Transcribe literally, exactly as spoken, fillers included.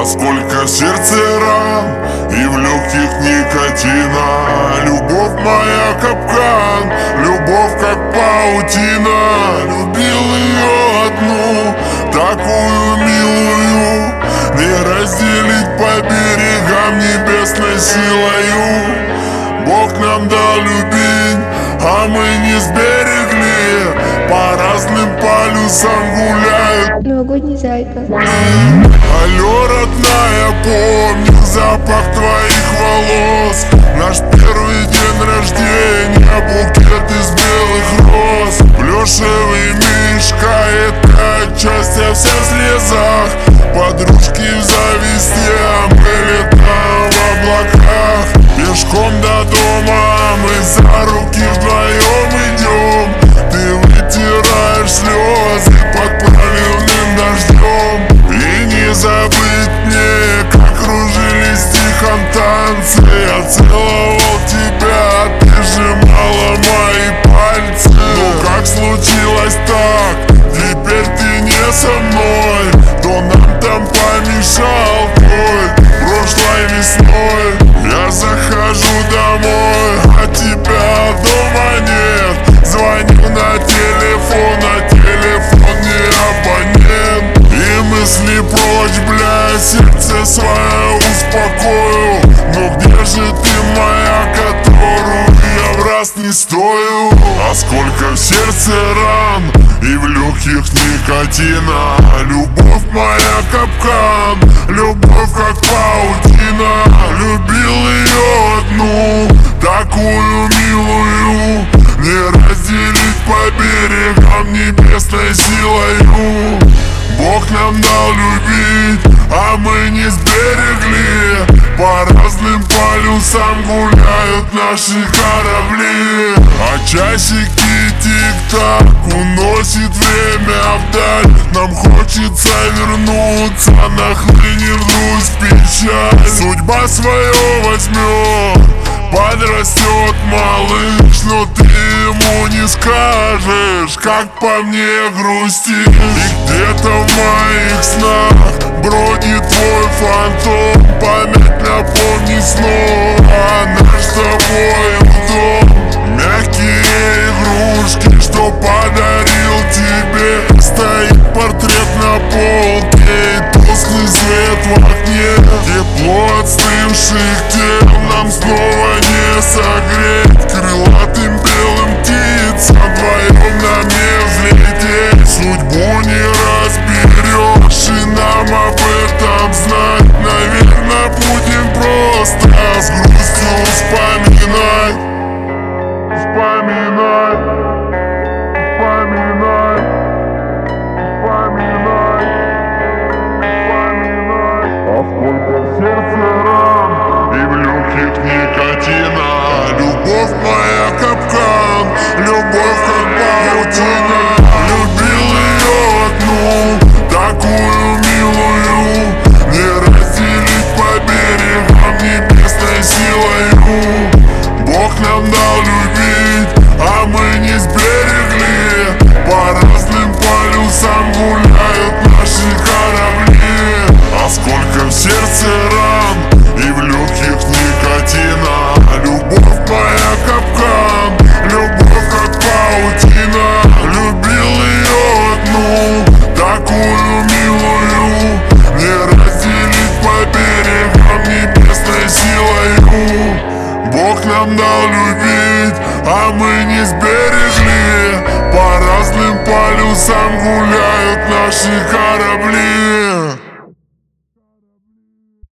сколько в сердце ран и в легких никотина. Любовь моя капкан, любовь как паутина. Любил ее одну, такую милую, не разделить по берегам небесной силою. Бог нам дал любить, а мы не сберегли. По разным полюсам гуляют Новогодний зайка. Алло, родная, помню запах твоих волос. Наш первый день рождения, букет из белых роз. Плюшевый мишка, это часть, я вся в слезах. Подружки в зависти, а мы летаем в облаках. Пешком до дома мы за руки вдвоем идем. Ты вытираешь слезы под проливным дождем. И не забыть мне, как кружились тихом танцы. Я целовал тебя, ты сжимала мои пальцы. Ну как случилось так, теперь ты не со мной? Кто нам там помешал твой прошлой весной? Я захожу домой, а тебя дома нет. Звоню на телефон, а телефон не абонент. И мысли прочь, бля, сердце свое успокою. Но где же ты моя, которую я в раз не стою? А сколько в сердце ран и в легких никотина. Любовь моя капкан, любовь как паутина. Любил ее одну, такую милую, не разделить по берегам небесной силою. Бог нам дал любить, а мы не сберегли. По разным полюсам гуляют наши корабли. А часики тик-так уносит время вдаль. Нам хочется вернуться, нахлынет грусть, печаль. Судьба свое возьмет, подрастет малыш, но ты ему не скажешь, как по мне грустишь. И где-то в моих снах бродит твой фантом. Память напомни снова наш с тобой дом. Мягкие игрушки, что подарил тебе. Стоит портрет на полке и тусклый свет в окне. Тепло отстывших тел нам снова не согреть. Крылатым белым птицам вдвоем нам не взлететь. Судьбу не разберешь, и нам об этом знать. Наверное, будем просто с грустью вспоминать. Вспоминать, вспоминать, вспоминать, вспоминать. А сколько в сердце ран и в легких никотина. Любовь моя капкан, любовь как паутина. Любил ее одну, такую милую, не разделить по берегам небесной силою. Бог нам дал любить, а мы не сберегли. По разным полюсам гуляют наши корабли. А сколько в сердце ран и в легких никотина. Любовь моя капкан, любовь как паутина. Любил ее одну, такую милую, не разделить по берегам небесной силою. Бог нам дал любить, а мы не сберегли. По разным полюсам гуляют наши корабли.